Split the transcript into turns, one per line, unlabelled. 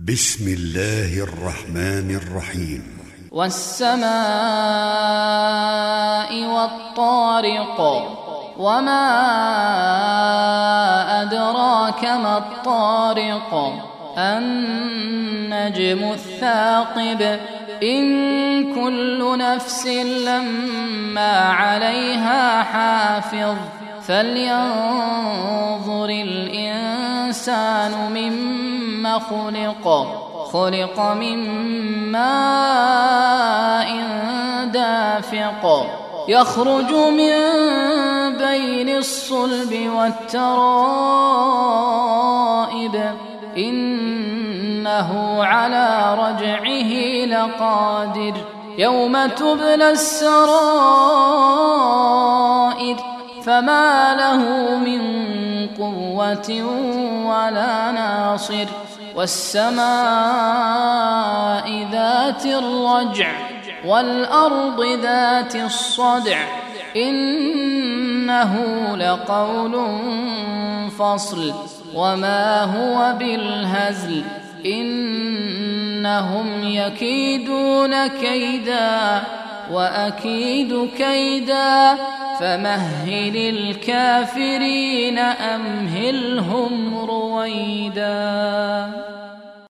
بسم الله الرحمن الرحيم.
والسماء والطارق وما أدراك ما الطارق النجم الثاقب إن كل نفس لما عليها حافظ فلينظر الإنسان مما خلق من ماء دافق يخرج من بين الصلب والترائب إنه على رجعه لقادر يوم تبلى السرائر فما له من قوة ولا ناصر والسماء ذات الرجع والأرض ذات الصدع إنه لقول فصل وما هو بالهزل إنهم يكيدون كيدا وأكيد كيدا فمهل الكافرين أمهلهم رويدا.